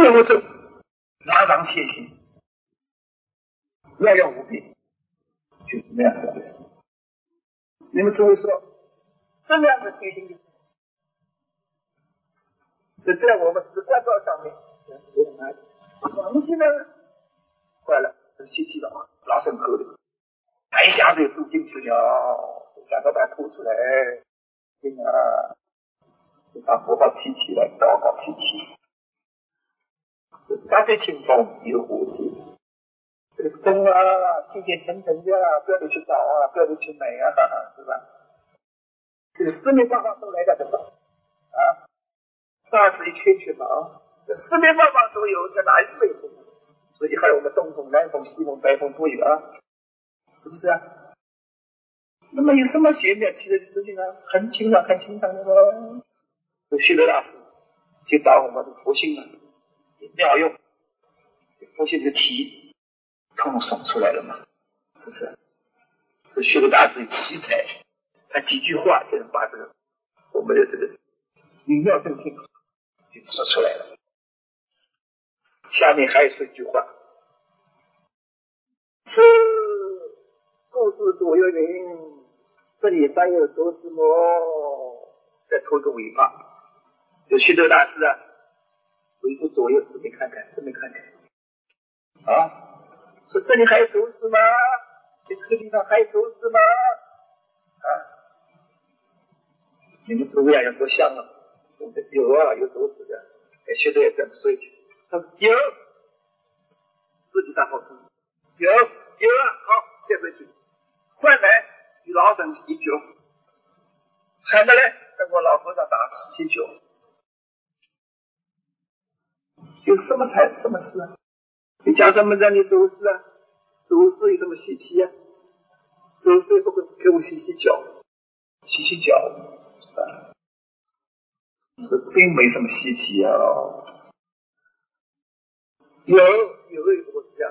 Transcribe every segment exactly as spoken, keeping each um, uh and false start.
事无争，拉长切心，要用无病，就是那样子的事情。你们诸位说，这样的切心就是，是在我们直观道上面有点难。王气呢，坏了，气气了，老深厚的，他一下子就住进去了，想到把它吐出来，这个就把佛号提起来，祷告提起来。扎在清风有火气，这个风啊，气气沉沉的啊，不要去找啊，不要去美啊，是吧？这个四面八方都来得得到啊，沙子一圈圈嘛啊，这四面八方都有，这哪一没有风？所以还有我们东风、南风、西风、北风都有啊，是不是啊？那么有什么玄妙奇特的事情啊？很清爽，很清爽的咯。这虚德大师就把我们的佛性啊妙用，佛性这个题通通送出来了嘛，是不是？所以虚德大师有奇才，他几句话就能把这个我们的这个语妙动听就说出来了。下面还有说一句话，是故事左右云，这里翻有说什么？再拖个尾巴，就虚德大师啊，回顾左右，这边看看，这边看看，啊，说这里还有走私吗？在这个地方还有走私吗？啊，你们诸位啊要多香了，有啊，有走私的，虚德也这么说一句，说有。自己打好自己，有有啊，好，接回去。换来与老等喜酒，喊的嘞，跟我老和尚打喜酒，有什么才什么事啊？你讲什么让你走私啊？走私有什么稀奇啊？走私不会给我洗洗脚，洗洗脚，啊，这并没什么稀奇啊。有有有我是这样。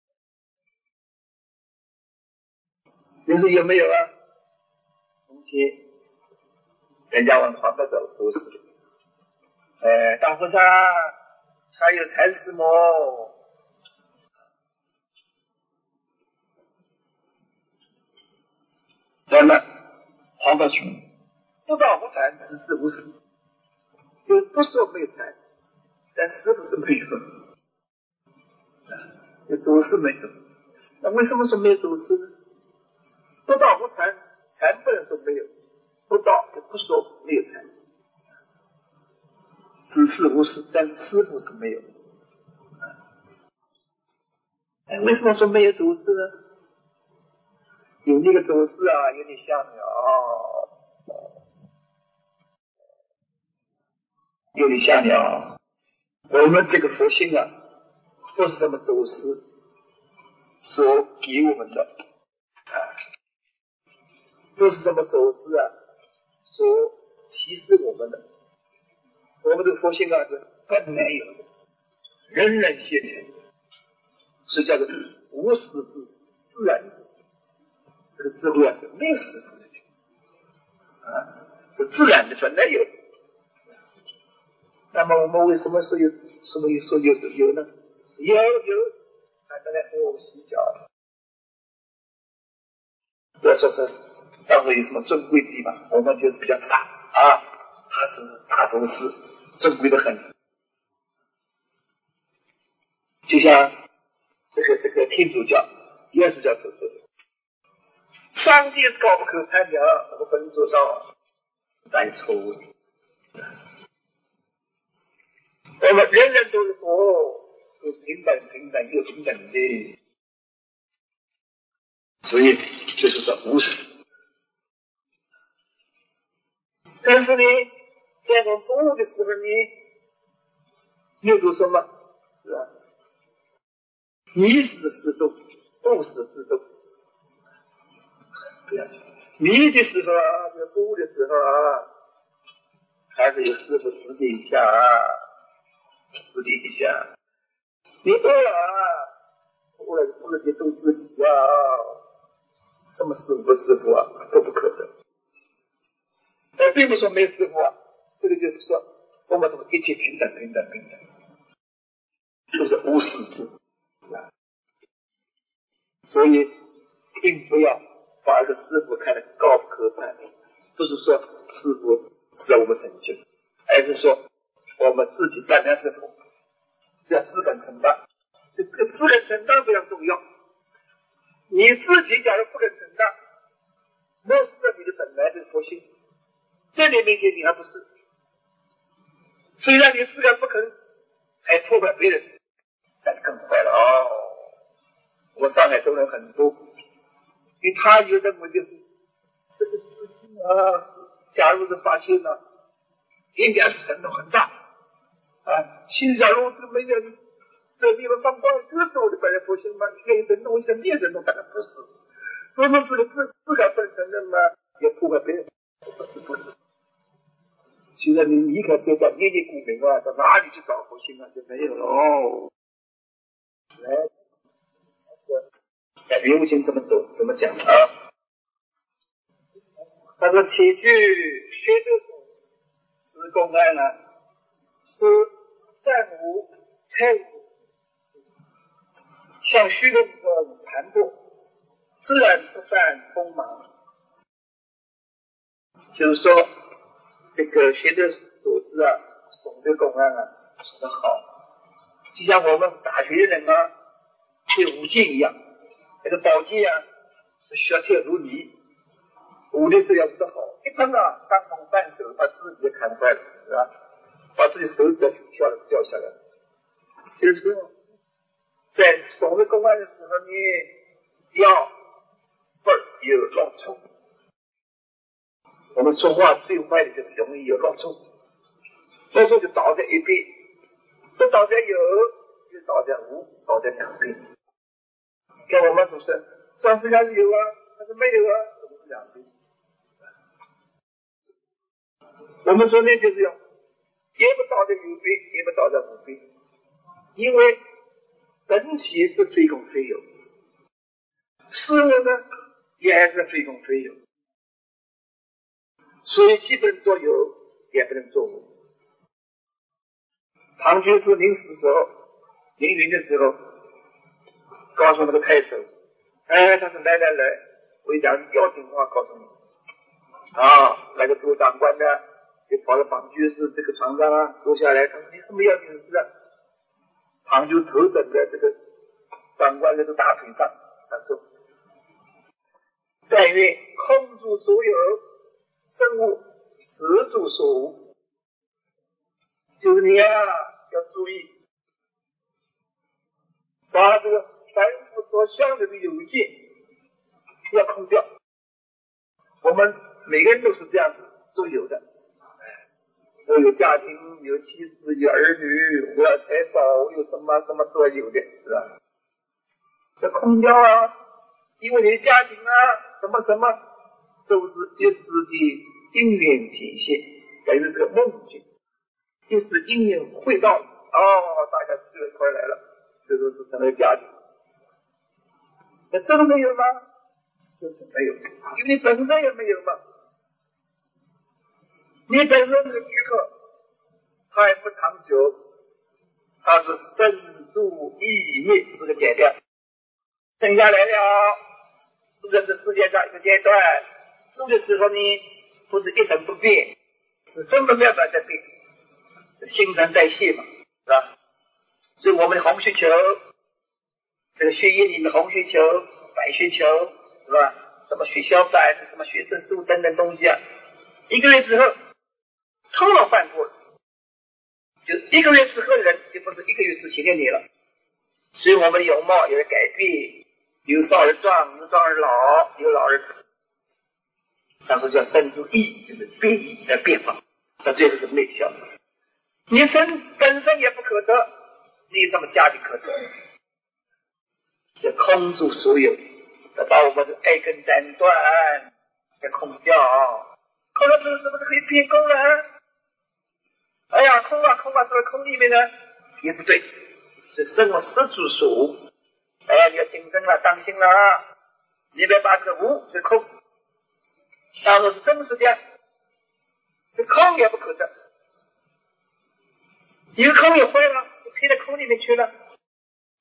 你说有没有啊？从前人家往旁边走走死，哎，大和尚还有禅师么？咱们黄道群不到无禅，只是无事，就不说没有禅，但师傅是没有，有祖师没有。那为什么说没有祖师呢？不到无禅，禅不能说没有，不到就不说没有禅，只是无事，但是师傅是没有。哎，为什么说没有祖师呢？有那个祖师啊，有点像鸟，有点像鸟。我们这个佛性啊，不是什么祖师所给我们的啊，不是什么祖师啊所启示我们的。我们的佛性啊是本来有的，人人现成，所以叫做无师自自然智。这个智慧啊是没有师傅的啊，是自然的，本来有的。那么我们为什么说有什么说有有呢？有有，反正来和我们洗脚。不要说是当为有什么尊贵的地方，我们就比较差啊。他是大宗师，尊贵的很。就像这个这个天主教、耶稣教所说的，上帝是高不可攀的，我们不能做到，那是错误的。我们人人都是佛，都平等平等又平等的，所以就是说无私。但是呢，在我们服务的时候呢，又做什么？是吧？迷失自动，不失自动。对呀，迷的时候啊，就服务的时候啊，还是有师傅指点一下啊，指点一下。你饿了啊，饿了自己动自己啊，什么师傅不师傅啊，都不可能。但并不说没有师傅啊，这个就是说我们都一切平等平等平等。 都是无始智。所以并不要把一个师父看得高不可攀，不是说师父值得我们成就，而是说我们自己单单是佛，要自根承担。就这个自根承担非常重要。你自己假如不肯承担，漠视了你的本来的佛性，这里面前你还不是。虽然你自根不肯，还破坏别人，那就更坏了哦。我们上海中人很多，因为他有认为就是这个事情啊，是假如是发现了，应该是程度很大啊。新假如这没人这地方放光，这是我的本来佛性吗？应该有神通，想灭神通，当然不是。不是这个自自感不能承认吗？也破坏别人，不是不是。其实你离开这段念念古名啊，到哪里去找佛性啊？就没有了哦。来，那刘无情怎么走？怎么讲啊？他说：“起居学得所是公案啊，是善无开无，像虚空中盘过，自然不犯锋芒。”就是说，这个学得所思啊，诵这个公案啊，说得好，就像我们大学的人啊，学武技一样，那个宝剑啊，是削铁如泥。武的时候要做得好，一碰啊，伤风半手，把自己也砍坏了，是吧？把自己手指跳了掉下来。就是说，在诵这公案的时候呢，要不有乱冲。我们说话最坏的就是容易有乱冲，那时候就倒在一边，不倒在有，就倒在无，倒在两边。跟我们总是上世界是有啊，但是没有啊，怎么是两边？我们说呢，就是要也不倒在有边，也不倒在无边，因为本体是非空非有，事物呢也还是非空非有，所以既不能做有，也不能做无。唐居士临死的时候，凌云的时候，告诉那个太守，哎，他说来来来，我讲要紧话告诉你啊，那个做长官的就跑到唐居士这个床上啊，坐下来，他说你什么要紧的事啊？唐就头枕在这个长官的大腿上，他说：“但愿空住所有生物，实住所无。”就是你啊，要注意，把这个凡夫所想的有见要空掉。我们每个人都是这样子做有的，我有家庭，有妻子，有儿女，我要财宝，我有什么什么都要有的，是吧？这空掉啊，因为你的家庭啊，什么什么都是一时的因缘体现，等于是个梦境，一时因缘汇到，哦，大家聚了一块来了，这都是成了家庭。那真正有吗？就是没有，因为你本身也没有嘛。你本身这个躯壳，它也不长久，它是生住异灭，这个阶段，生下来了，住在这世界上一个阶段，住的时候呢，不是一成不变，是分分秒秒在变，新陈代谢嘛，是吧？所以我们的红血球，这个血液里面的红血球、白血球，是吧？什么血小板、什么血色素等等东西啊，一个月之后，头脑换过了，就一个月之后人就不是一个月之前的你了，所以我们的容貌也在改变，由少而壮，由壮而老，由老而死。当时叫生出异，就是变异的变化，到最后是灭消。你身本身也不可得，你有什么家庭可得？这空住所有，把我们的爱根斩断，再空掉，空了之后是不是可以变空了？哎呀，空啊空啊，这个空里面呢也不对，是生我失住所无。哎，你要谨慎了，当心了啊！你别把这个无这空当作是真实的，这空也不可得，一个空也坏了，就偏到空里面去了，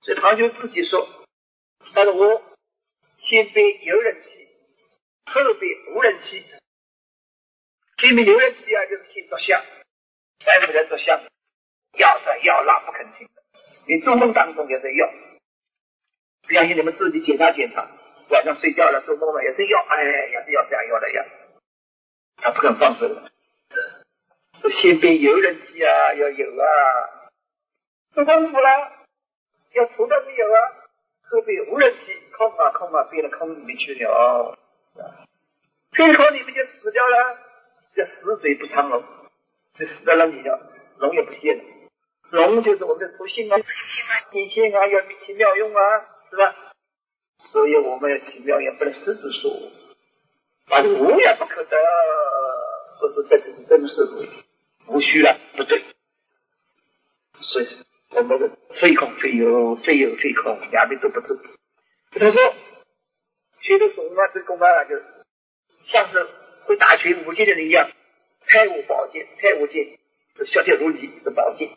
所以唐就自己说，他说我先辈有人气，后辈无人气。前面有人气啊，就是先着相，再不来着相，要在要拉不肯停的。你做梦当中也是要，不相信你们自己检查检查，晚上睡觉了做梦了也是要，哎，也是要这样要的呀，他不肯放手的。这先辈有人气啊，要有啊，做功夫了要除掉没有啊，后辈无人气，空啊空啊变到空里面去了，变到空里面就死掉了。这死水不藏龙，这死在那里了，龙也不现了。龙就是我们的属性啊，天性啊，要奇妙用啊，是吧？所以我们要奇妙用，不能失之说，把这无也不可得，不是这只是真实的，无虚了，不对。所以我们的非空非有，非有非空，两边都不是。他说，学的总啊，这功啊，就像是会打拳武剑的人一样，太武宝剑，太武剑是削铁如泥，是宝剑。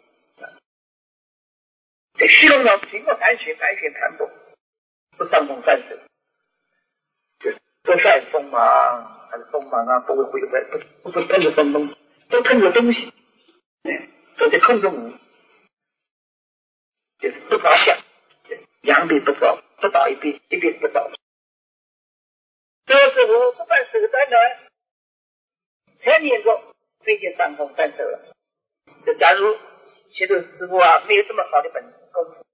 在虚龙上平过盘旋，盘旋盘拨，不上风翻手，不晒锋芒，还是锋芒啊，不会毁坏，不不会喷着风东，都喷着东西，都在空中舞，就是不着相，两边不着，不倒一边，一边不倒。这时候不办手段呢，才念着最近上风翻手了。就假如学徒师傅啊没有这么好的本事功夫，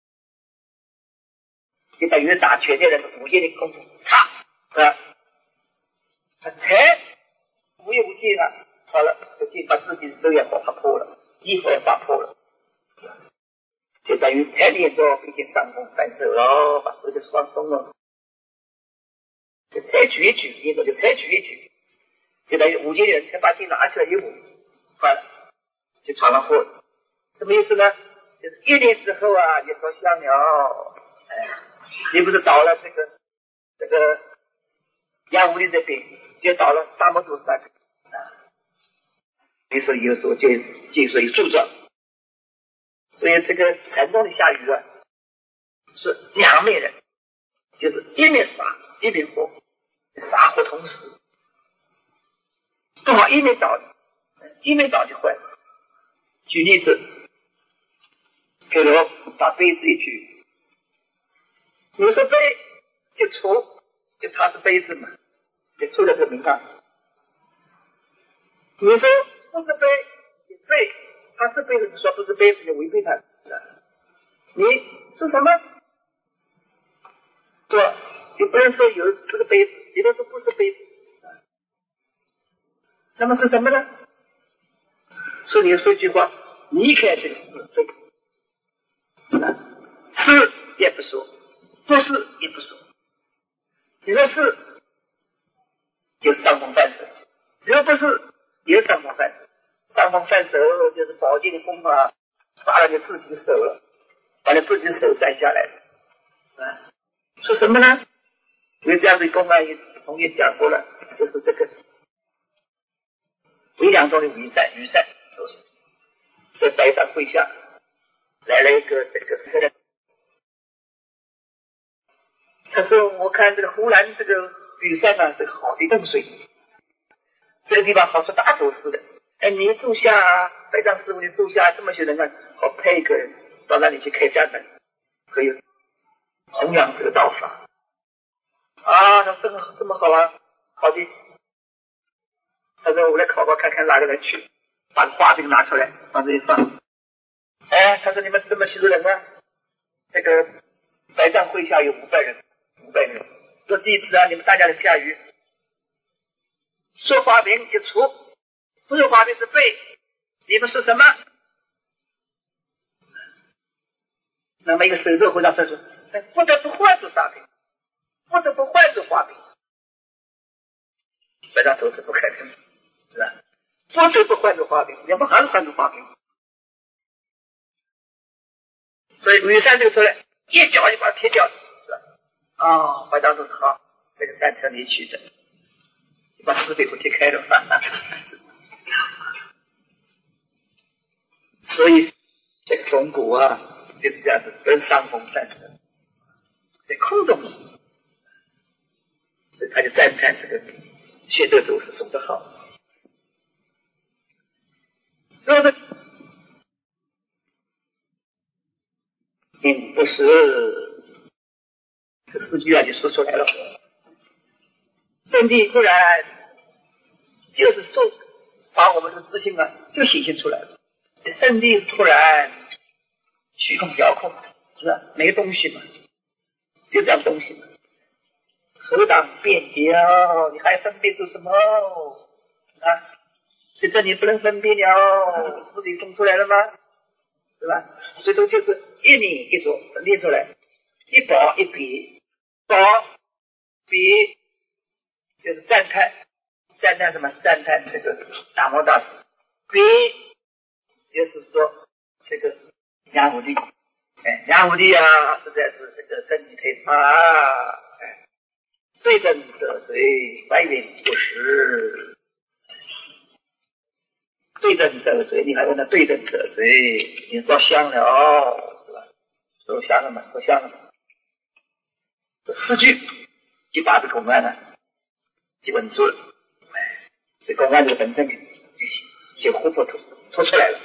就等于打拳的人武剑的功夫差啊，他才无有无剑了，好了，这剑把自己手也划破了，衣服也划破了，就等于才练着已经上风翻手了，把手就放松了，就才举一举，练着就才举一举，就等于武剑的人才把剑拿起来一舞，坏了，就闯了祸了。什么意思呢？就是一年之后啊，也着相了。哎，你不是倒了这个这个杨武林这边，就倒了大摩祖山啊。你说有时候就就说有助长，所以这个禅宗的下雨啊，是两面人，就是一面杀一面活，杀活同时，不好一面倒，一面倒就坏了。举例子。比如把杯子一举，你说杯就出，就它是杯子嘛，就出了个名堂。你说不是杯，也对，它是杯子，你说不是杯子就违背它。你说什么？对，就不能说有这个杯子，也能说不是杯子。那么是什么呢？所以你说一句话，离开这个是非。是也不说，不是也不说。你说是，就是上风翻手；如果不是，也是上风翻手。上风翻手就是宝剑的锋啊，杀了你自己的手了，把你自己的手摘下来了。啊，说什么呢？因为这样的公案也从前讲过了，就是这个回想中的羽扇，羽扇都是在白掌会下来了一个这个这他说我看这个湖南这个羽扇啊是个好的风水，这个地方好像大都市的。哎，你住下白丈师傅，你住下这么些人啊，好派一个人到那里去开山门，可以弘扬这个道法啊。他真的这么好啊，好的。他说我来考考看看哪个人去，把画饼拿出来往这里放。哎，他说你们这么许多人啊，这个白丈会下有五百人，五百人。说这一次啊，你们大家的下雨，说画饼就出，不是画饼是背，你们是什么？那么一个手咒回答说说，不得不换出沙饼，不得不换出画饼。白丈走是不可能，是吧？不得不换出画饼，你们还是换出画饼。所以羽扇这个出来，一脚就把它踢掉，是吧？哦，白丈说是好，这个扇子你取的，你把四背给踢开了。所以这个风骨啊， 就是这样子，跟上风诞生，在空中，所以他就赞叹这个学德祖师说得好。所以说，并不是这四句啊就说出来了。圣地忽然就是说把我们的自信啊就显现出来了。圣地突然虚空遥控，是吧？没东西嘛，就这样东西嘛。何当辨掉？你还分辨出什么啊？现在你不能分辨了，自己生出来了吗？是吧？所以说就是一念一说分辨出来，一宝一比，宝比就是赞叹，赞叹什么？赞叹这个大摩大师。比就是说这个梁武帝，哎，梁武帝啊，实在是这个身体忒差啊，哎，对症得水，白云不实。对症得水，你还问他对症得水，你多香了，是吧？多香了嘛，多香了嘛。这四句就把这公案呢就稳住了，哎，这公案这个本身就就活泼脱脱出来了。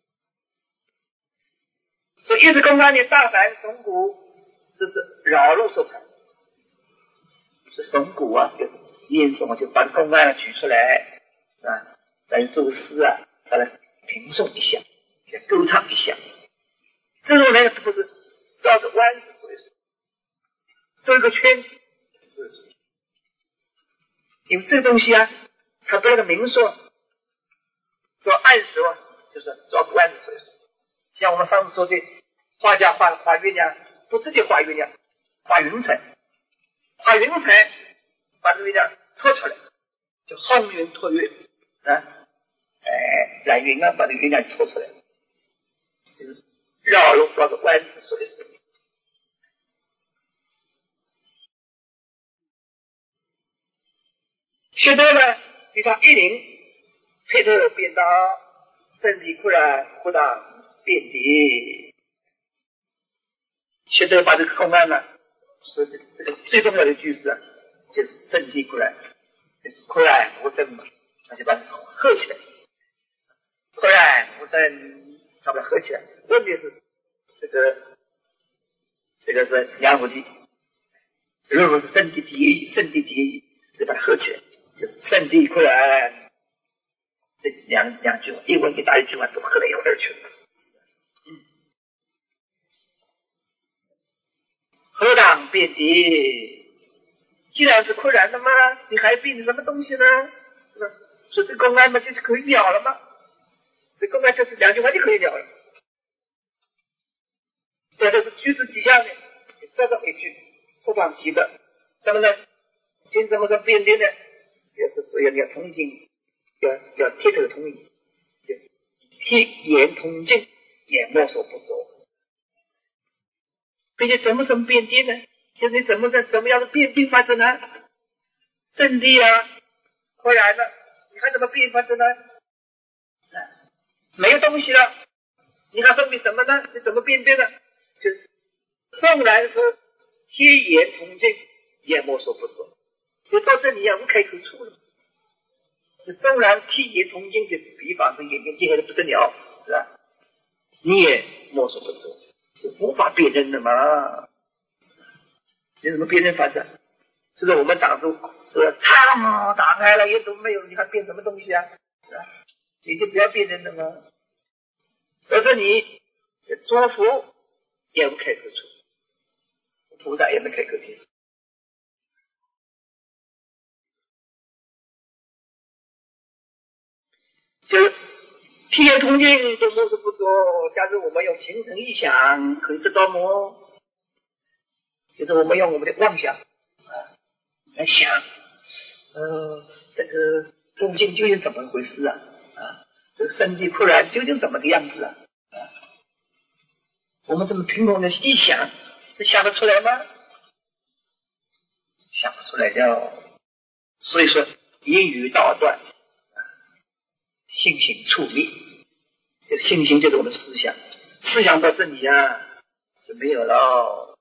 所以一直公案的大凡松骨，这是扰路所产，是松骨啊，就是念诵啊，就把公案举出来啊，来作诗啊，再来评诵一下，再歌唱一下。这种呢不是绕着弯子说一说，兜一个圈子说一说。因为这个东西啊，它不那个明说，做暗说，就是绕个弯子说一说。像我们上次说的，画家画画月亮，不直接画月亮，画云彩，画云彩，把这个月亮拖出来，就烘云托月啊，哎，染云啊，把这个月亮拖出来，就是绕路绕个弯子说一说。学德呢，与他一灵配合变道，身体忽然忽当遍地。学德把这个公案呢，是这这个最重要的句子啊，就是身体忽然忽然无声嘛，那就把它合起来。忽然无声，他把它合起来。问题是这个这个是梁武帝，如果是圣地第一，圣地第一，就把它合起来。就圣地忽然，这两两句话，一文一答一句话都合到一块儿去了。嗯，何当遍地？既然是忽然的嘛，你还变什么东西呢？是吧？所以这公案嘛，就是可以了了嘛。这公案就是两句话就可以了了。在这个句子底下呢，再造一句不放弃的，什么呢？今怎么个遍地呢？也是说要要通经，要要贴这个通经，就贴言通经，也莫所不作。并且怎么什么遍地呢？就是你怎么个怎么样的变变法子呢？圣地啊，忽然了，你看怎么变法子呢？没有东西了，你还分别什么呢？你怎么辨别呢？就纵然是贴言通经，也莫所不作。就到这里啊，无开口处了。就纵然贴言通经，就比方这眼睛结合的不得了，是吧？你也莫所不作，是无法辨认的嘛。你怎么辨认法子？是我们挡住，说他们打开了，也都没有，你还辨什么东西啊？是吧？你就不要辨认了嘛。到这里，作福也无开口处，菩萨也没开口提出。就是贴言通经都莫所不作。假如我们用形成意想，可以得到么？就是我们用我们的妄想啊来想，呃，这个通经究竟怎么回事啊？啊，这个身体突然究竟怎么个样子啊？啊，我们这么凭空的一想，这想得出来吗？想不出来的。所以说，言语道断，性情触灭。这性情就是我们的思想，思想到这里啊， 就没有了。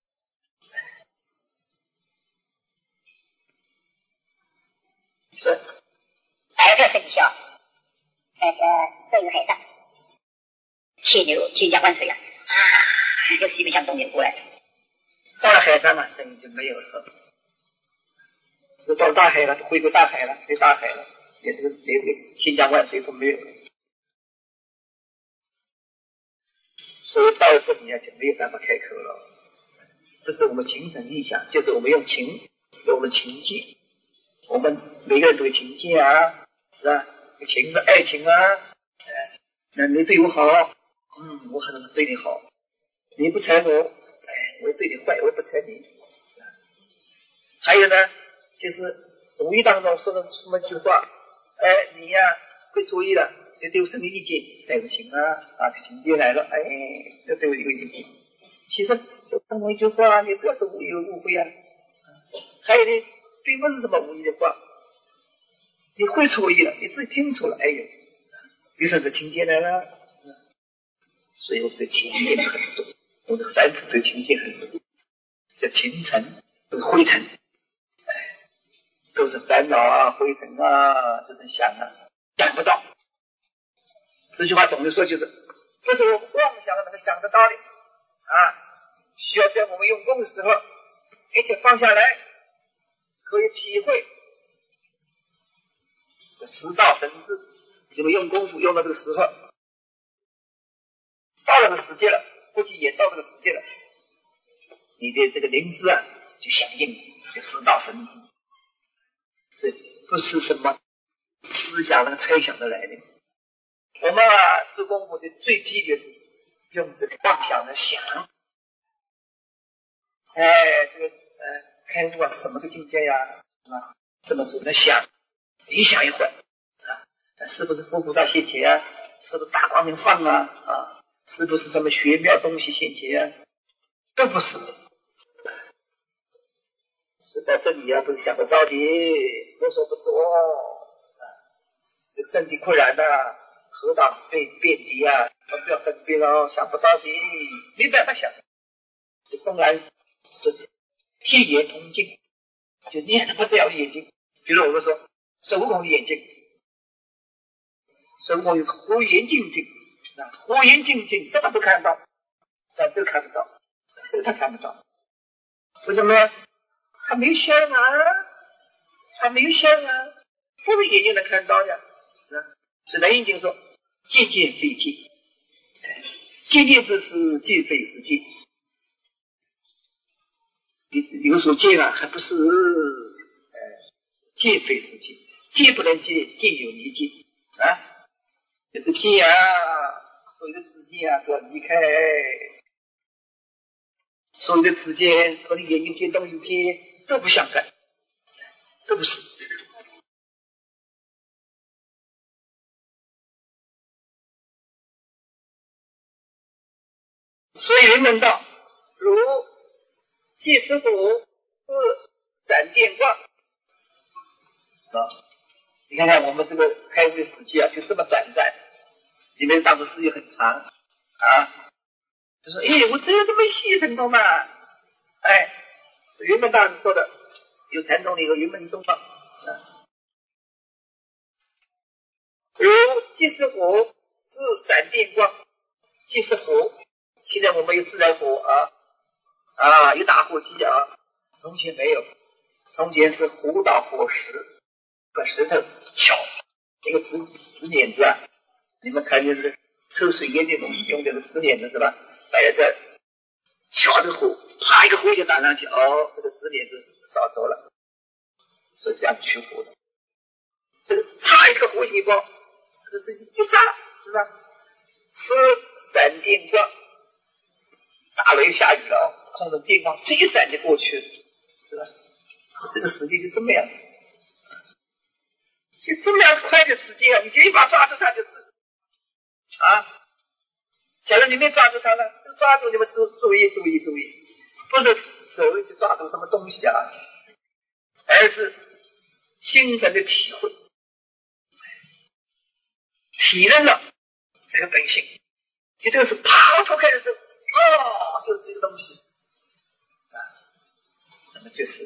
是二个生肖，那个对于海上，切牛切加万岁呀，啊，就西北向东边过来。 到了海上了，生意就没有了。就到大海了，回归大海了，回大海了，连这个连这个千家万岁都没有了。所以到这里啊，就没有办法开口了。这是我们情神意象，就是我们用情，用我们情境。我们每个人都有情境啊，是吧？情是爱情啊，哎，那你对我好，嗯，我可能对你好；你不睬我，哎，我对你坏，我也不睬你。还有呢，就是无意当中说的什么句话，哎，你呀会注意了，就对我生个意见，再是情啊，啊，情节来了，哎，这对我一个意见。其实这么一句话，你不要是误有误会啊。还有呢，并不是什么无意的话，你会错意了，你自己听错了，哎呦，于是这情节来了。所以我这情节很多，我的凡夫这情节很多，叫情尘，都是灰尘，哎，都是烦恼啊、灰尘啊，这种想啊，想不到。这句话总的说就是，不是我妄想的能够想得到的啊，需要在我们用功的时候，而且放下来，可以体会。这识道神智，你们用功夫用到这个时候，到了这个时间了，估计也到这个时间了，你的这个灵智啊，就响应，就识道神智。这不是什么思想那个猜想的来的。我们啊做功夫就最基的是用这个妄想的想，哎，这个呃开悟啊是什么个境界呀？啊，这么只能想，一想一会儿啊，是不是佛菩萨现前啊？是不是大光明放啊？啊，是不是什么玄妙东西现前啊？都不是，是在这里啊，不是想得到的，无所不做，啊，这身体困难的、啊，何当被遍敌啊？不要分别了，想不到的，没办法想。纵然是天眼通镜，就念不掉眼睛。比如我们说孙悟空的眼睛，孙悟空就是火眼金睛啊，火眼金睛什么都看到，但这个看不到，这个他看不到。为什么？他没有相啊，他没有相啊，不是眼睛能看到的。是南印经说，见见非见，见见之事，见非是见。有所见啊，还不是呃见非是见，见不能见，见有离见啊。这个见啊，所有的知见啊都要离开，所有的知见和你眼睛见东西见都不相干，都不是。所以人们道，如即是火是闪电光啊。你看看我们这个开悟的时间啊，就这么短暂，你们当初时间很长啊。就说，哎，我只有这么牺牲的嘛？哎，是云门大师说的，有禅宗的一个云门宗嘛。啊，如即是火是闪电光，即是火。现在我们有自来火啊，啊，有打火机啊，从前没有，从前是火打火石，把石头敲，这个纸纸碾子啊，你们看就是抽水烟的东西用这个纸碾子是吧？摆在这，敲这个火，啪一个火就打上去，哦，这个纸碾子烧着了，所以这样取火的。这个啪一个火星一爆，这个事情就杀了，是吧？是闪电光，打雷下雨了，控制电光，这一闪就过去了，是吧？这个时间就这么样子，就这么样快的时间啊，你就一把抓住它就是啊。假如你没抓住它呢，就抓住你们注注意注意注意，不是手去抓住什么东西啊，而是心神的体会，体认了这个本性。就这个是啪脱开的时候，哦， 就是一个东西啊，那么就是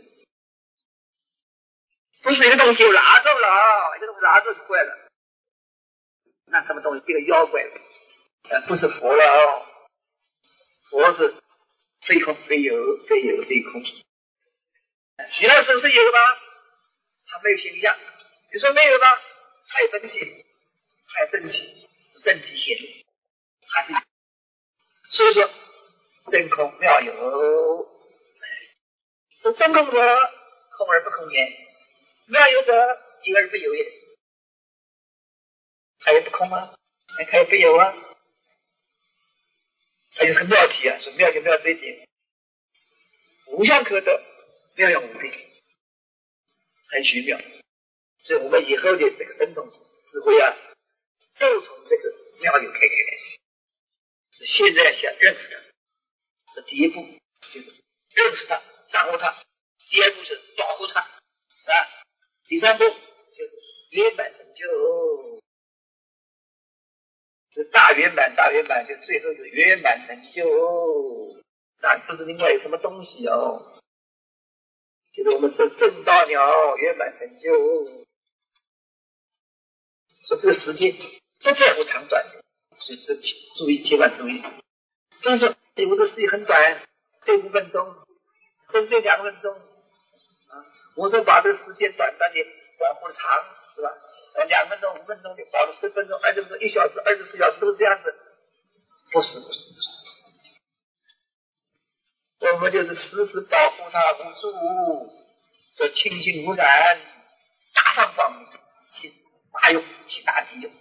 不是一个东西拿走了，一个东西拿走就坏了，那什么东西变成妖怪了？呃，不是佛了哦，佛是非空非有，非有非空。你那是不是有吗？它没有形象。你说没有吗？它有本体，它有真体，真体现还是有。所以说真空妙有，说真空者空而不空也，妙有者有而不有也。它也不空啊，它也不有啊，它就是个妙体啊。说妙就妙这一点，无相可得，妙用无边，很虚妙。所以我们以后的这个神通智慧啊，都从这个妙有开开来。现在想认识它，是第一步，就是认识它，掌握它；第二步是保护它，啊，第三步就是圆满成就。这大圆满，大圆满就最后是圆满成就，那不是另外有什么东西哦，就是我们这正道了圆满成就。说这个时间不在乎长短，所以这注意，千万注意，不是说哎，我这时间很短，这五分钟，或者这两分钟啊，我说把这个时间短短的保护长，是吧？呃，两分钟、五分钟的保护十分钟、二十分钟、一小时、二十四小时都是这样子，不是，不是，不是，不是。我们就是时时保护它，无助，这清净无染，大放光明，起大用，起大机用。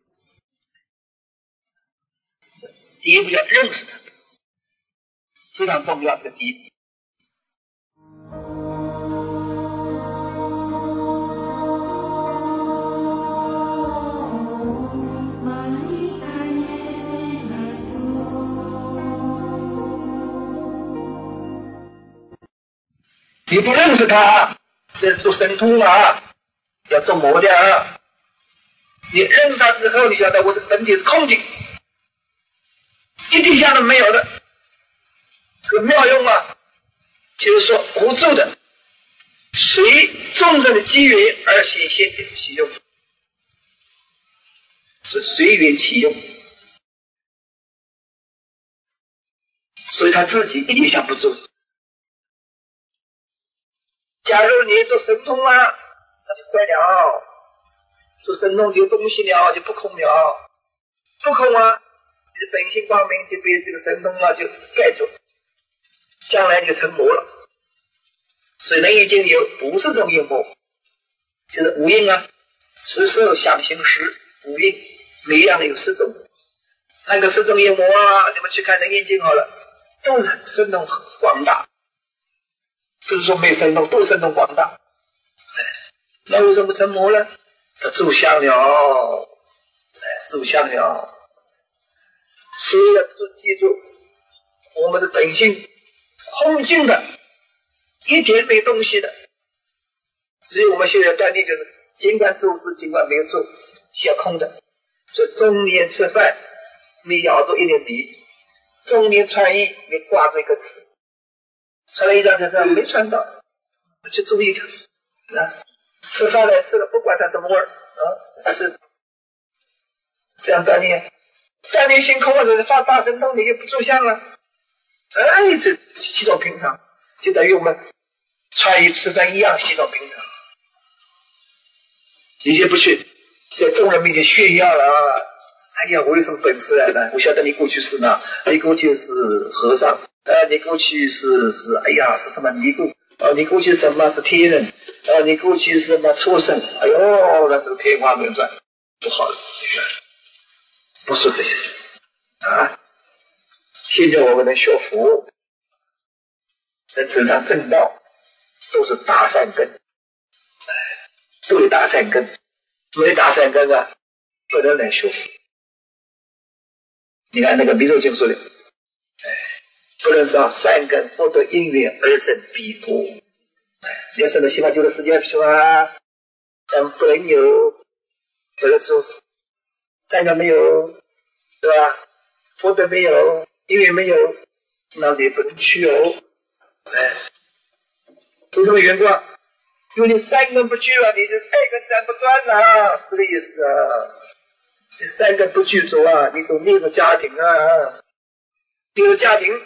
第一步要认识它，非常重要，这个第一步。你不认识它，这做神通啊，要做魔的啊。你认识它之后，你晓得我这个本体是空寂，一滴相都没有的。这个妙用啊，就是说无助的，随众生的机缘而显现的其用，是随缘其用，所以他自己一滴相不住。假如你做神通啊，那就坏了。做神通就东西了，就不空了，不空啊，你的本性光明就被这个神通啊就盖住，将来你就成魔了。所以《楞严经》有五十种阴魔，就是五阴啊，识受想行识五阴，每一样有十种。那个十种阴魔啊，你们去看《楞严经》好了，都是神通广大，不是说没神通，都神通广大。那为什么成魔呢？他住相了，住相了。所以要记住，我们的本性空净的，一点没东西的。所以我们现在断定就是，尽管做事，尽管没有做，写空的。所以中年吃饭没咬住一点米，中年穿衣没挂住一个刺，穿了一张身上没穿到，去注意它啊。吃饭来吃了，不管它什么味儿啊，是这样锻炼。锻炼心空的时候，发大神通，你就不住相了。哎，这稀松平常，就等于我们穿衣吃饭一样稀松平常。你就不去在众人面前炫耀了啊！哎呀，我有什么本事来的？我晓得你过去是哪，你过去是和尚，呃，你过去是是，哎呀，是什么尼姑？哦，你过去什么是天人？哦，你过去是什么畜生？哎呦，那是天花乱坠，不好了。不说这些事啊！现在我们能学佛，能走上正道，都是大善根，都有大善根，没有大善根啊，不能来学佛。你看那个《弥陀经》说的，哎，不能说善根福德因缘而生彼国。哎，你要生到西方极乐世界去啊，但不能有，不能说善根没有，对吧？福德没有，因缘没有， 那你不能去哦。哎，有什么缘故啊？因为你三根不具啊，你这二根斩不断啊，是这个意思啊。你三根不具足啊，你总念着家庭啊，念着家庭，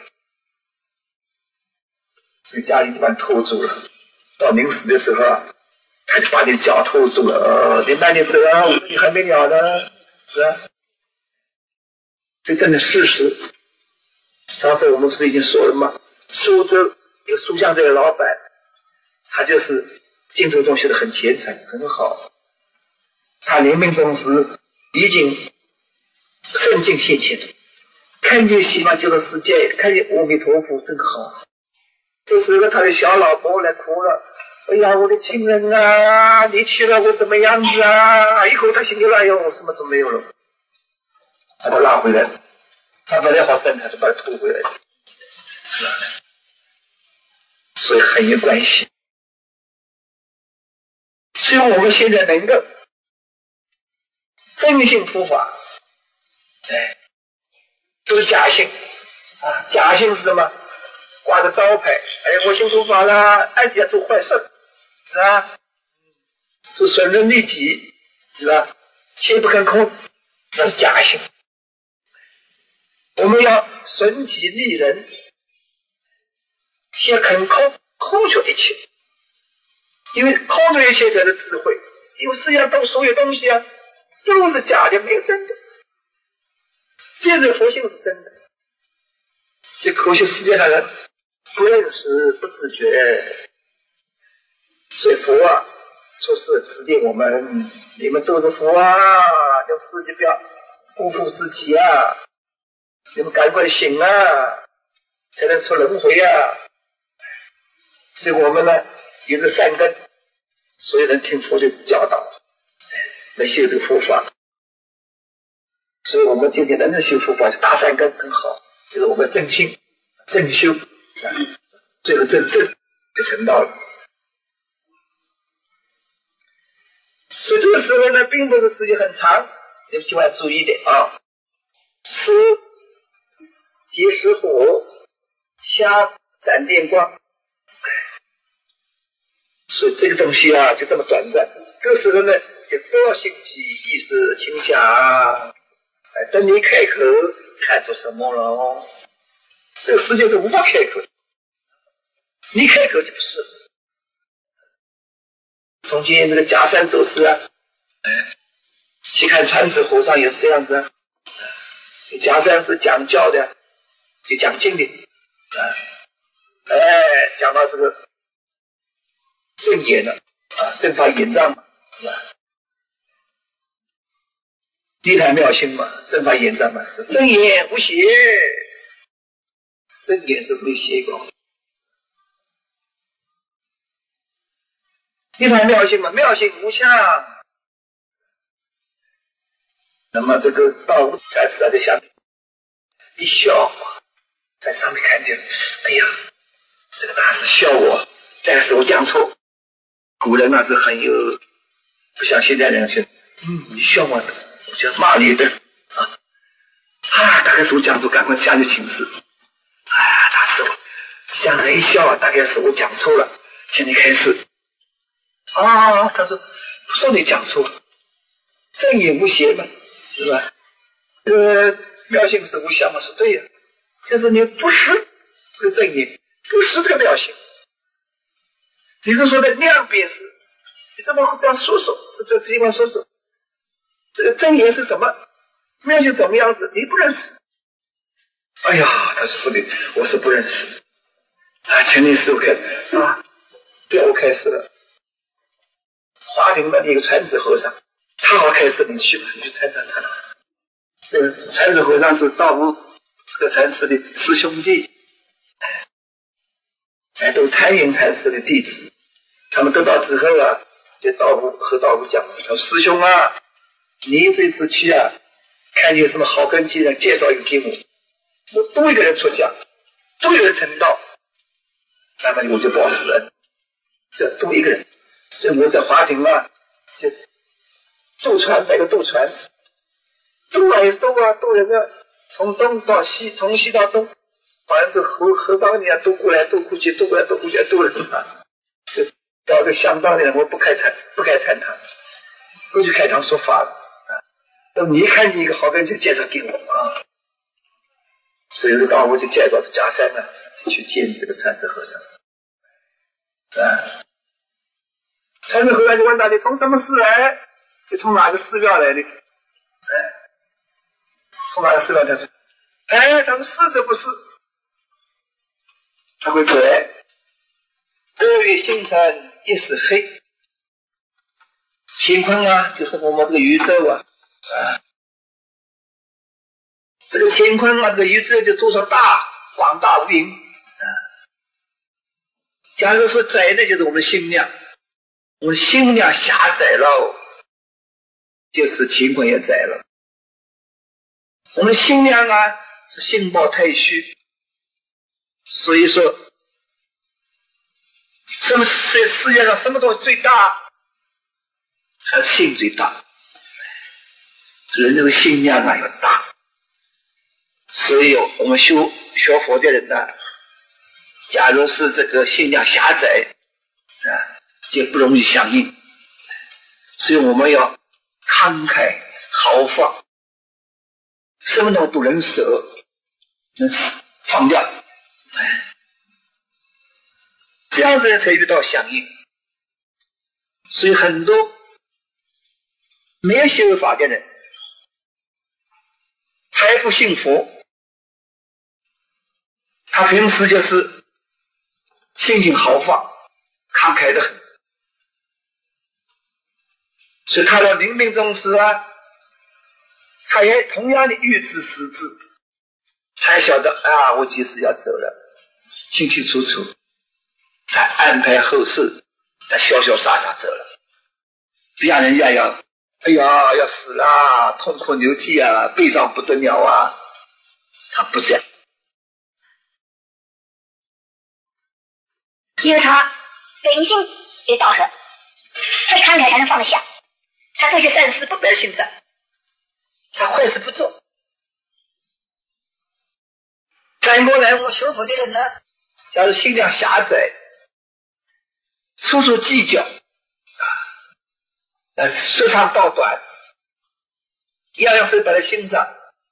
这个家庭就把你拖住了。到临死的时候啊，他就把你脚拖住了。哦，你慢点走啊，我说你还没了呢，是吧？这真的事实。上次我们不是已经说了吗？苏州有苏巷这个老板，他就是净土宗学的很虔诚，很好。他临命终时已经圣境现前，看见西方极乐世界，看见阿弥陀佛，真好。这时候他的小老婆来哭了，哎呀，我的亲人啊，你去了我怎么样子啊？以后他心里哎呦，什么都没有了，他把他拉回来了。他本来好生，他就把他拖回来了，所以很有关系。所以我们现在能够真信佛法，哎，都是假信啊！假信是什么？挂个招牌，哎，我信佛法啦，暗地下做坏事，是吧？做损人利己，是吧？心不肯空，那是假信。我们要损己利人，先肯空，空出一切，因为空出一切才是智慧。因为世界上都所有东西啊，都是假的，没有真的。这个佛性是真的。这可惜世界上人不认识，不自觉。所以佛啊，出世指点我们，你们都是佛啊，你们自己不要辜负自己啊，你们赶快醒啊，才能出轮回啊。所以我们呢有这个善根，所有人听佛的教导来修这个佛法。所以我们今天能够修佛法是大善根更好，就是我们正信正修，最后正正就成道了。所以这个时候呢，并不是时间很长，你们千万注意一点啊。时即时火，下闪电光，所以这个东西啊，就这么短暂。这个时候呢，就都要兴起意识倾向啊。哎，等你开口，看出什么了哦？这个世界是无法开口的，你开口就不是。从今天这个假山走势啊，哎，去看传子和尚也是这样子啊。假山是讲教的，就讲经的，啊，哎，讲到这个正言了啊，正法眼藏嘛，是吧？地坛妙心嘛，正法眼藏嘛，是正言无邪，正言是没邪过。地坛妙心嘛，妙心无相。那么这个道无禅师在下面一笑，在上面看见，哎呀，这个大师笑我，但是我讲错。古人那是很有，不像现在人说，嗯，你笑我的，我就骂你的啊！啊，大概是我讲错，赶快下去请示。啊，大师，向人一笑，大概是我讲错了，请你开始。啊，他说，说你讲错了，正也无邪嘛，是吧？呃，妙性是无相嘛，是对呀、啊，就是你不识这个正业，不识这个妙性。你是说的量便是，你这么这样说说，这这机关说说，这个真言是什么？妙性怎么样子？你不认识。哎呀，他说的，我是不认识。啊，前年师傅开始啊，对我开始了。华亭的一个传子和尚，他好开始，你去吧，你去参参他。这个传子和尚是道悟这个禅师的师兄弟，哎，都是太云禅师的弟子。他们得到之后啊，就道悟和道悟讲，他说师兄啊，你这次去啊，看见什么好根基人介绍一个给我，我多一个人出家，多一个人成道，那么我就报师恩，这多一个人。所以我在华亭啊，就渡船，那个渡船，渡啊也是渡啊，渡人啊，从东到西，从西到东， 好像这河河帮你啊，渡过来渡过去，渡过来渡过去，渡人嘛。就找个相当的人，我不开禅，不开禅堂，不去开堂说法了啊。那么你看见一个好的人就介绍给我啊，所以到我就介绍这家山啊，去见这个禅师和尚啊。禅师和尚就问他：你从什么寺来？你从哪个寺庙来的？哎，从哪个寺庙？他说：哎，他说是这不是？他会对。二月星辰一时黑，乾坤啊，就是我们这个宇宙啊，啊，这个乾坤啊，这个宇宙就多少大，广大无垠啊。假如说窄呢，就是我们心量，我们心量狭窄了，就是乾坤也窄了。我们心量啊是心包太虚，所以说什么世世界上什么东西最大？还是心最大。人这个心量啊要大，所以我们修学佛的人呢、啊，假如是这个心量狭窄啊，就不容易相应。所以我们要慷慨豪放，什么东西都能舍，能放掉，这样子才遇到相应。所以很多没有修法的人，他也不信佛，他平时就是心情豪放，慷慨的很。所以他到临命终时啊，他也同样的预知时至，他也晓得啊，我几时要走了，清清楚楚，他安排后事，他潇潇洒洒走了，不像人家要，哎呀要死啦，痛哭流涕啊，悲伤不得了啊，他不这样， 因为他本性也道和，他慷慨才能放得下，他做些善事不在心上，他坏事不做。反过来，我学佛的人呢，假如心量狭窄，处处计较，呃，说长道短，样样事摆在心上。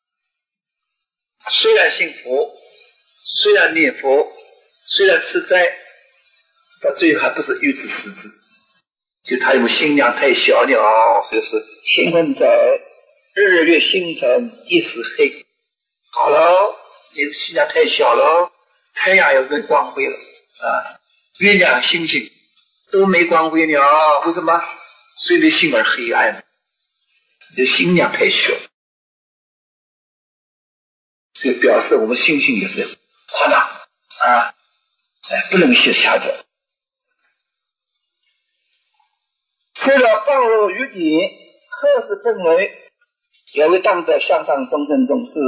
虽然信佛，虽然念佛，虽然吃斋，到最后还不是预知时至，就他因为心量太小了，所以是乾坤窄，日月星辰一时黑。好了，你的心量太小了，太阳也没光辉了啊，月亮星星都没光辉了，为什么？所以你的心而黑暗，你的心量太小，这表示我们心性也是扩大啊，哎，不能去狭窄。除了放入于底，何时分为？也为当得向上中正中士，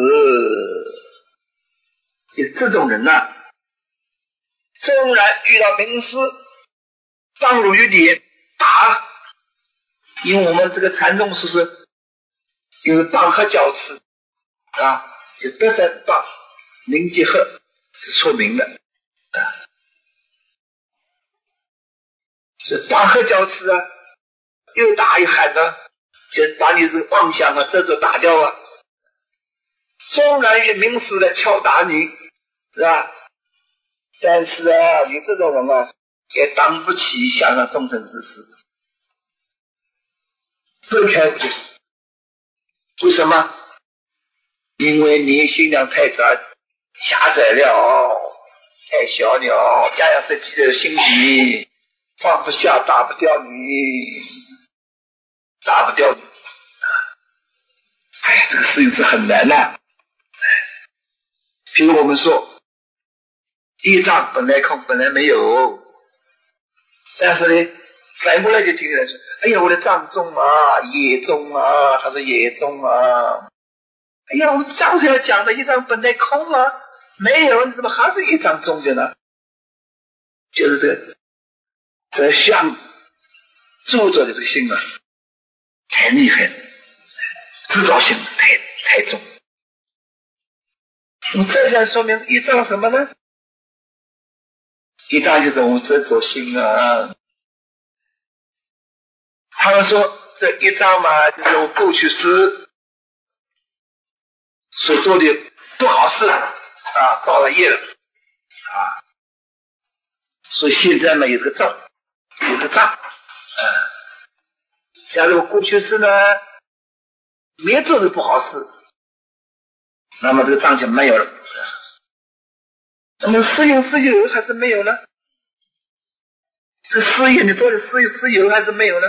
就这种人呐、啊，纵然遇到名师，放入于底打，因为我们这个禅宗术是就是棒和脚持啊，就德山棒临结合是出名的啊，是棒和脚持啊，又打又喊的，就把你这个妄想啊这就打掉啊。纵然与名师来敲打你，是吧？但是啊，你这种人啊，也当不起向上中正之事，不开悟就是。为什么？因为你心量太窄狭窄了，太小了，样样是记在心里，放不下，打不掉你，打不掉你。哎呀，这个事情是很难的、啊。比如我们说，业障本来空，本来没有，但是呢，反过来就听人说，哎呀，我的障重啊，业重啊，他说业重啊。哎呀，我们上次要讲的一张本来空啊，没有，你怎么还是一张重的呢？就是这个，这相著作的这个心啊，太厉害了，制造性太太重。 你这下说明一障什么呢？一障就是我们执着心啊。他们说这一障嘛，就是我过去时所做的不好事啊，造了业了啊，所以现在嘛有这个障，有个障。啊，假如过去时呢没有做这个不好事，那么这个障就没有了。那么私有私有还是没有呢？这私有你做的私有私有还是没有呢？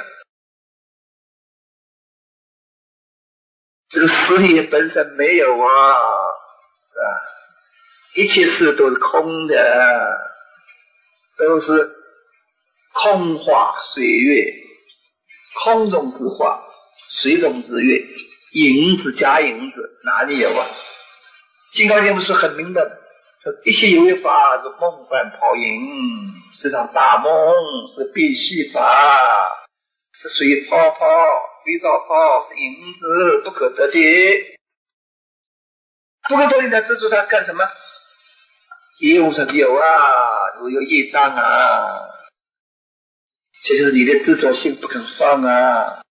这个私有本身没有啊，啊，一切事都是空的，都是空花水月，空中之花，水中之月，影子加影子，哪里有啊？金刚经不是很明白的，说一切有为法是梦幻泡影，是场大梦，是变戏法，是水泡泡、肥皂泡，是影子，不可得的。不可得的，他执着他干什么？业务上有啊，有有业障啊，这就是你的执着性不肯放啊。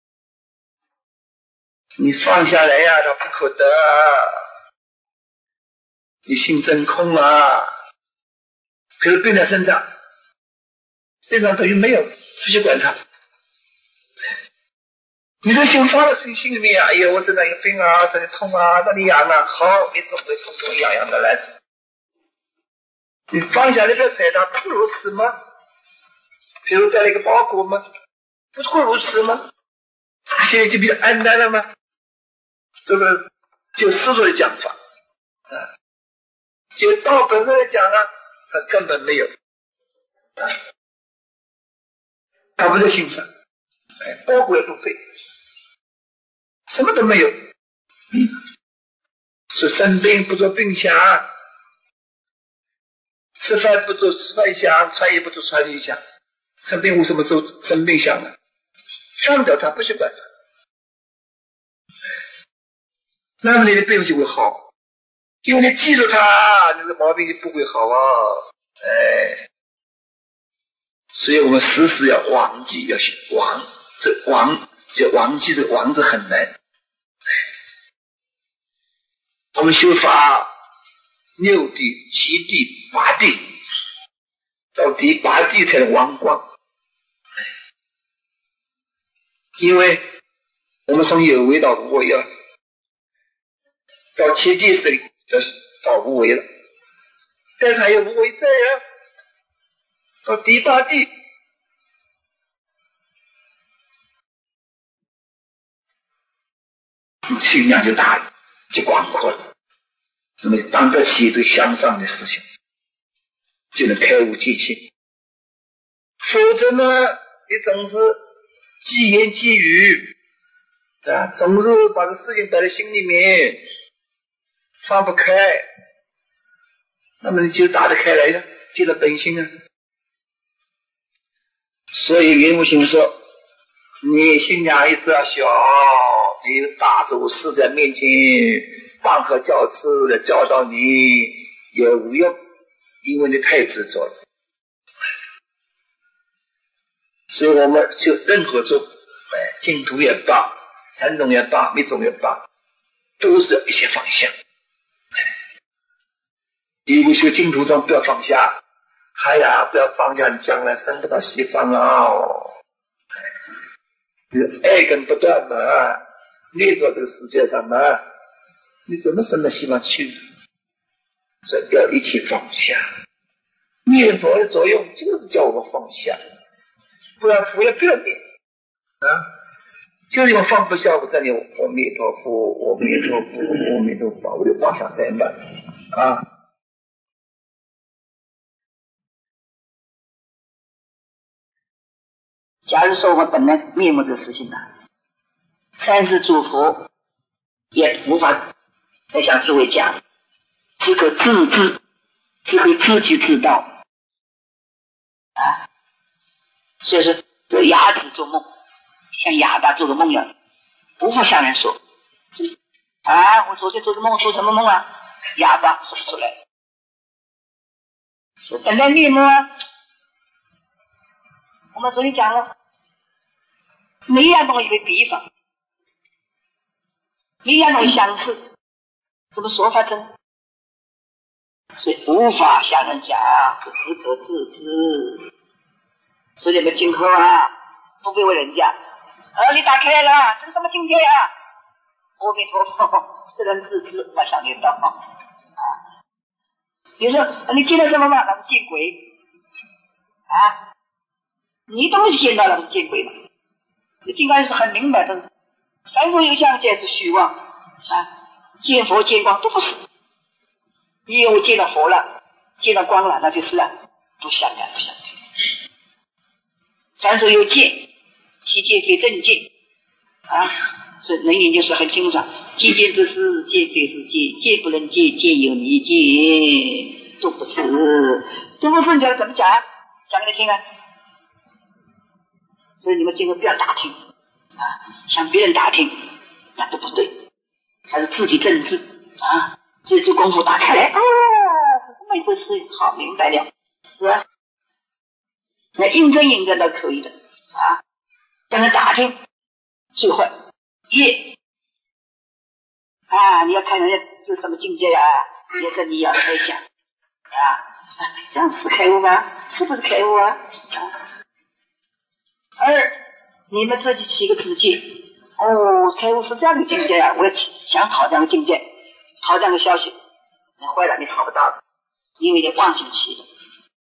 你放下来呀、啊，它不可得啊。你心真空啊，可是病在身上，病上等于没有，不去管它。你的心放在心心里面啊，哎呀，我身上有病啊，这里痛啊，那里痒啊，好，你总会痛痛痒痒的来死。你放下，你不要睬它，不如此吗？比如带了一个包裹吗？不会如此吗？现在就比较安淡了吗？这是就世俗的讲法啊，就道本身来讲啊，它根本没有啊，它不在心上，哎，包裹也不背，什么都没有。嗯，是生病不做病想，吃饭不做吃饭想，穿衣不做穿衣想。生病为什么做生病想呢？放掉它，不去管它，那么你的病就会好，因为你记住它，你的毛病就不会好啊。哎，所以我们时时要忘记，要去忘，这忘就忘记，这忘字很难。我们修法六地、七地、八地，到第八地才能忘光。因为我们从有为到无为啊，到七地是到无为了，但是还有无为在啊。到第八地，心量就大了，就广阔了。那么当得起这个向上的事情，就能开悟见性。否则呢，你总是既言既语啊，总是把这事情摆在心里面，放不开，那么你就打得开来的，见到本性啊。所以云母亲说，你心量一直要小，你有大祖师在面前棒喝教次来教导你也无用，因为你太执着了。所以我们就任何做，哎，净土也罢，禅宗也罢，密宗也罢，都是要一些放下。你不修净土宗不要放下，哎呀，不要放下，你将来升不到西方啊！你爱根不断嘛，念在这个世界上嘛，你怎么升到西方去呢？所以要一起放下。念佛的作用就是叫我们放下，不然佛也不要念啊，就是因为放不下，我在念阿弥陀佛，阿弥陀佛，阿弥陀佛，我就妄想在满啊。 假如说我们本来面目这个事情呢，三世诸佛也无法再向诸位讲，只可自知，只可自己知道啊。所以说，对哑子做梦，像哑巴做个梦一样，无法向人说。啊，我昨天做个梦，做什么梦啊？ 哑巴说不出来。本来面目啊，我们昨天讲了，每样东西有个比方，每样东西相似，怎么说法子？所以无法向人讲，只可自知。所以你们今后啊，不必问人家，呃，你打开了，这是什么境界啊？阿弥陀佛，只能自知，我想得到啊。比如说，你见到什么嘛？那是见鬼啊！你东西见到了，不是见鬼嘛？这金刚是很明白的，凡夫有相见是虚妄啊，见佛见光都不是。你以为我见到佛了，见到光了，那就是啊，不相干，不相干。凡所有见，其见非正见啊，所以能研究是很清楚，见见之事，见非是见，见不能见，见有离见，都不是，都不是。你讲怎么讲？讲给他听啊！所以你们今后不要打听啊，向别人打听，那都不对，还是自己正治啊，自己功夫打开来，哦，是这么一回事，好，明白了，是吧？那印证印证都可以的啊，跟他打听，最后业啊，你要看人家这什么境界啊，也是你要猜想啊，这样是开悟吗？是不是开悟啊？啊二，你们自己起一个自戒，哦，开悟是这样的境界啊，我要想讨这样的境界，讨这样的消息，你坏了，你讨不到了，因为你忘记起的，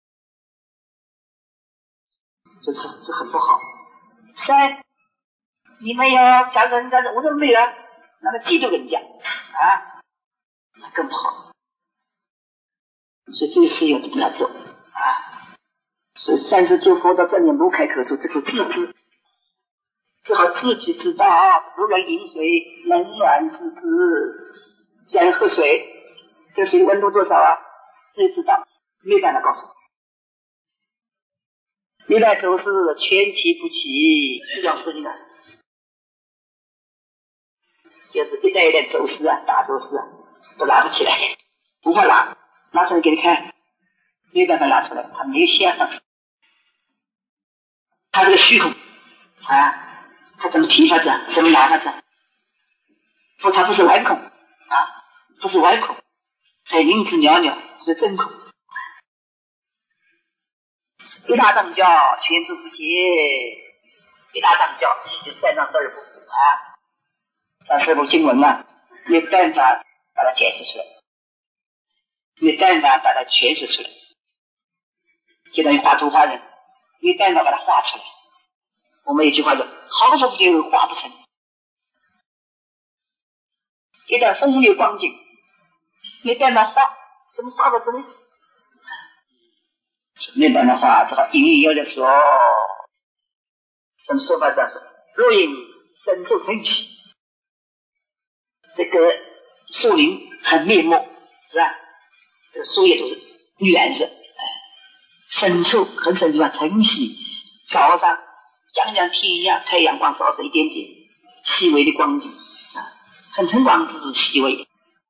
这是这很不好。三，你们要讲人家我怎么没有，那么嫉妒人家啊，那更不好。所以这个事情都不要做啊。所以三世诸佛到这里不开口说，这个自知，只好自己知道，如人饮水，冷暖自知。叫人喝水，这水温度多少啊？自己知道，没办法告诉你。历代走势全提不起，这种事情啊，就是一代一代走势啊，大走势啊，都拿不起来，无法拿，拿出来给你看，没办法拿出来，他没有相，他这个虚空啊，他怎么提法子，怎么拿法子？不，他不是顽空啊，不是顽空，在名字袅袅是真空。一大藏教全诸不竭，一大藏教就三藏十二部啊，三十二部经文啊，没办法把它解释出来，没办法把它诠释出来，就等于画图画人，没办法把它画出来。我们有句话叫好说不就画不成，一段风流光景没办法画，怎么画不成呢？没办法画，只好隐隐约约说，怎么说法？这样说，若因深受风起，这个树林很面目，是吧？这个树叶都是绿蓝色，哎，深处很深地方晨曦，早上将将天一样，太阳光照着一点点细微的光景啊，很晨光之细微。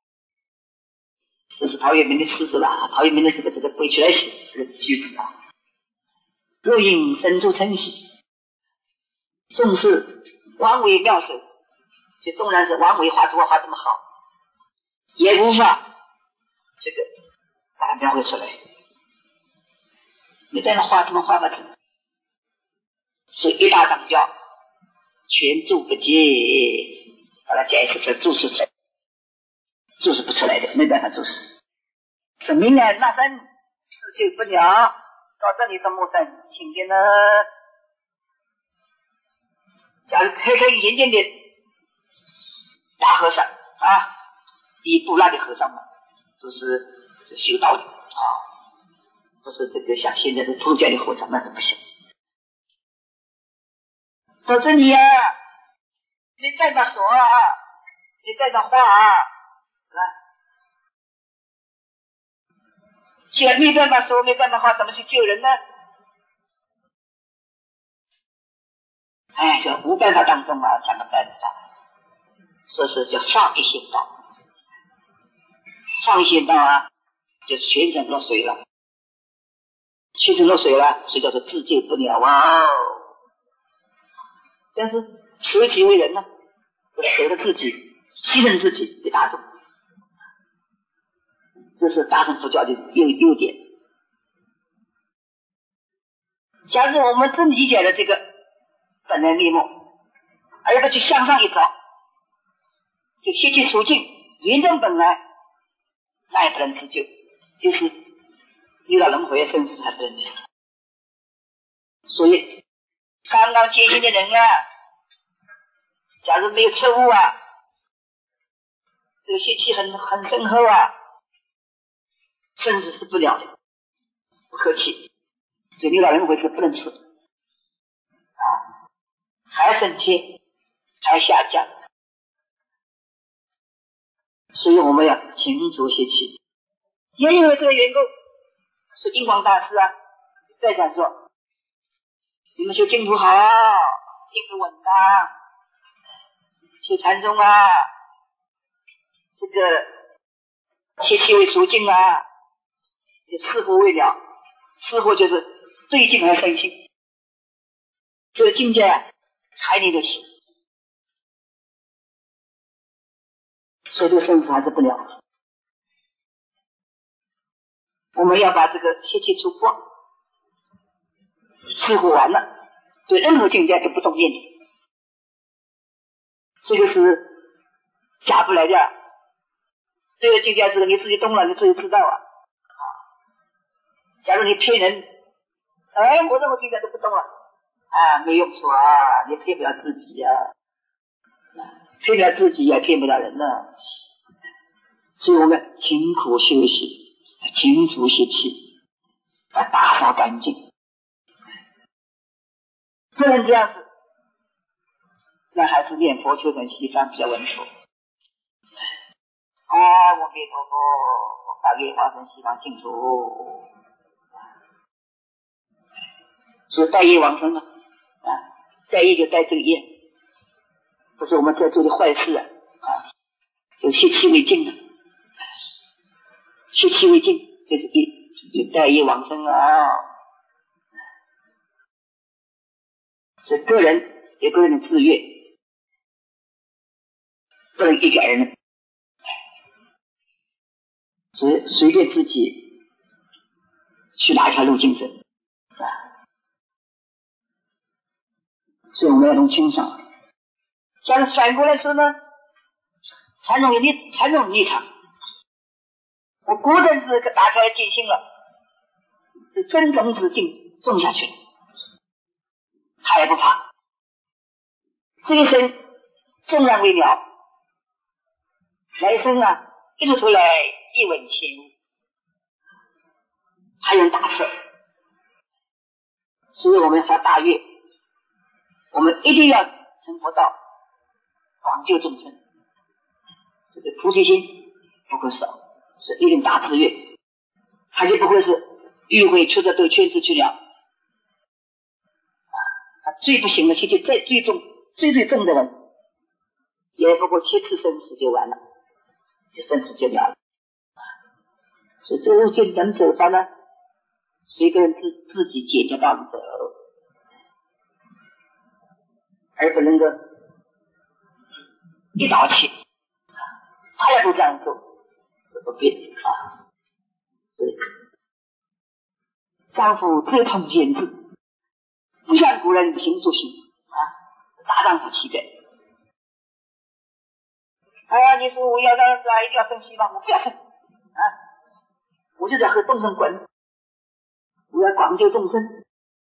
这是陶渊明的诗是吧？陶渊明的这个这个归去来写这个句子啊。若因深处晨曦，纵是王维妙手，就纵然是王维画图画这么好，也无法这个把它描绘出来，没办法画这么画不成。所以一大藏教全注不竭，把它解释出来，注释出来，注释不出来的，没办法注释。说明来那生自救不了，到这里这么深，请见呢，假如开开眼睛的大和尚啊，以布拉的和尚嘛，都是这修道的啊，不是这个像现在的出家的和尚，那是不行。到这里啊，没办法说啊，没办法画啊，是吧？既然没办法说，没办法画，怎么去救人呢？哎，就无办法当中啊，想个办法，说是叫放一些道。 放心到啊，就全身落水了，全身落水了，所以叫做自救不了啊。但是舍己为人呢，舍了自己，牺牲自己给大众，这是大乘佛教的优优点。假如我们真理解了这个本来面目，而不去向上一找，就歇气除境，圆正本来，那也不能自救，就是遇到轮回生死还不能救。所以刚刚接近的人啊，假如没有彻悟啊，这个血气很很深厚啊，生死是不了的，不客气，这六道轮回是不能出的啊，还升天，还下降。所以我们要清除血气。也因为这个缘故，是金光大师啊再讲说，你们修净土好，净土稳当，修禅宗啊，这个切气为除净啊，四惑未了，四惑就是对境而生性，这个境界啊还离得起，所以这个生死还是不了。我们要把这个切气除光，四惑完了，对任何境界都不动念头，这个是假不来的。这个境界是你自己动了，你自己知道啊。假如你骗人，哎，我任何境界都不动了，啊，没用处啊，你骗不了自己呀、啊，骗不了自己也骗不了人呢、啊。所以我们勤苦修习，清除习气，把打扫干净，不能这样子，那还是念佛求成西方比较稳妥。啊，我弥陀佛，大愿化成西方净土。所以带业往生啊，啊，带业就带这个业，不是我们在做的坏事啊，啊，有血气为净啊，血气为净，就是一就带业往生啊。所以个人有个人的自愿，不能一概而论，所以随便自己去哪一条路径走啊。所以我们要弄清楚。假如反过来说呢，禅宗有立禅宗立场，我果真是打开见性了，是真种子境种下去了，他也不怕。这一生纵然为了，来生啊一出头来一吻千物，还有大事。所以我们发大愿，我们一定要成佛道，广救众生，这个菩提心不可少，是一定大自愿，他就不会是欲会出的都圈子去了。他最不行的，其实再最重最最重的人，也不过七次生死就完了，就生死就了了。所以这路径能走法呢，随个人自自己解决道路走，而不能够一刀切，他也不这样做，这不变啊。对，丈夫自通天志，不像古人行出行啊，大丈夫气概。啊，你说我要这样子啊，一定要生希望，我不要生啊，我就在和众生滚，我要广救众生，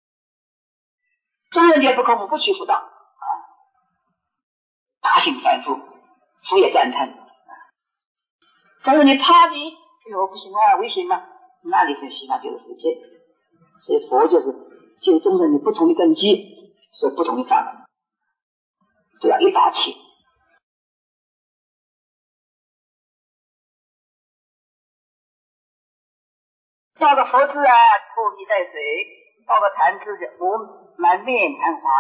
众人皆不空，我不取佛道啊，大行反复，佛也赞叹。但是你怕你，哎呦不行啊，危险嘛，那你生希望就是世界。所以佛就是救众生的不同的根基，所以不同的法门，不要一刀切。抱个佛字啊，拖泥带水；抱个禅字就我满面禅华。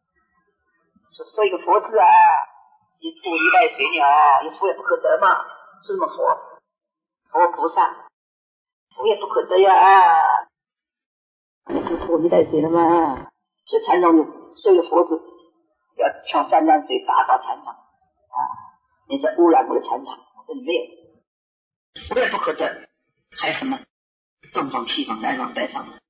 说说一个佛字啊，你拖泥带水了，你佛也不可得嘛。 是什么佛？佛菩萨，佛也不可得呀啊！就佛一代水了嘛，所以禅宗有所有佛子要挑三担水打扫禅堂啊，你这污染我的禅堂，我说你没有，佛也不可得，还有什么东方西方南方北方？